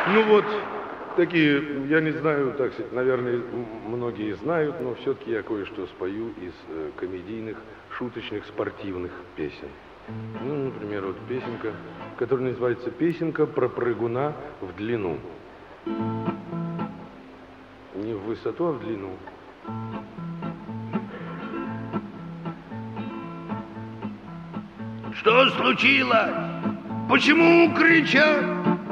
Ну вот, такие, я не знаю, так сказать, наверное, многие знают, но все-таки я кое-что спою из комедийных, шуточных, спортивных песен. Ну, например, вот песенка, которая называется «Песенка про прыгуна в длину». Не в высоту, а в длину. Что случилось? Почему кричат?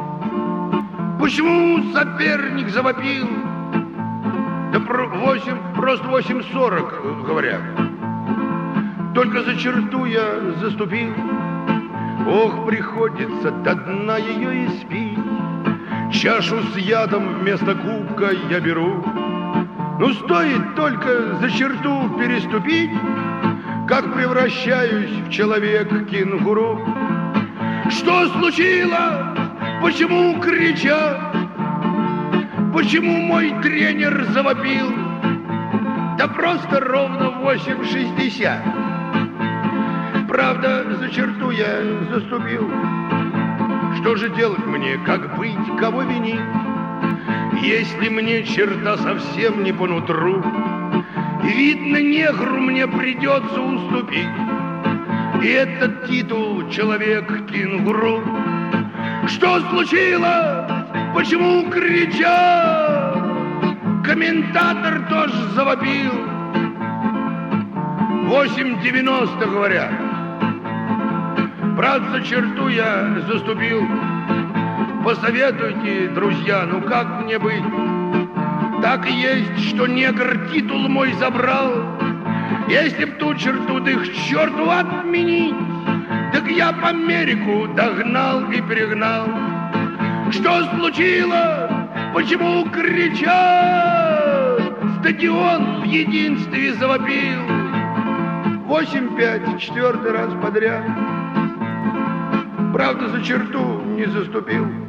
Почему соперник завопил? Да просто 8:40, говорят. Только за черту я заступил. Ох, приходится до дна ее испить. Чашу с ядом вместо кубка я беру. Ну, стоит только за черту переступить, как превращаюсь в человек-кенгуру. Что случилось? Почему кричат? Почему мой тренер завопил? Да просто ровно 8:60. Правда, за черту я заступил. Что же делать мне, как быть, кого винить? Если мне черта совсем не по нутру, видно, негру мне придется уступить. И этот титул человек-кенгуру. Что случилось? Почему кричат? Комментатор тоже завопил. 8:90, говорят. Правда, за черту я заступил. Посоветуйте, друзья, ну как мне быть? Так и есть, что негр титул мой забрал. Если б ту черту да их к черту отменить, так я б Америку догнал и перегнал. Что случилось? Почему кричат? Стадион в единстве завопил. 8:5, 4-й раз подряд. Правда, за черту не заступил.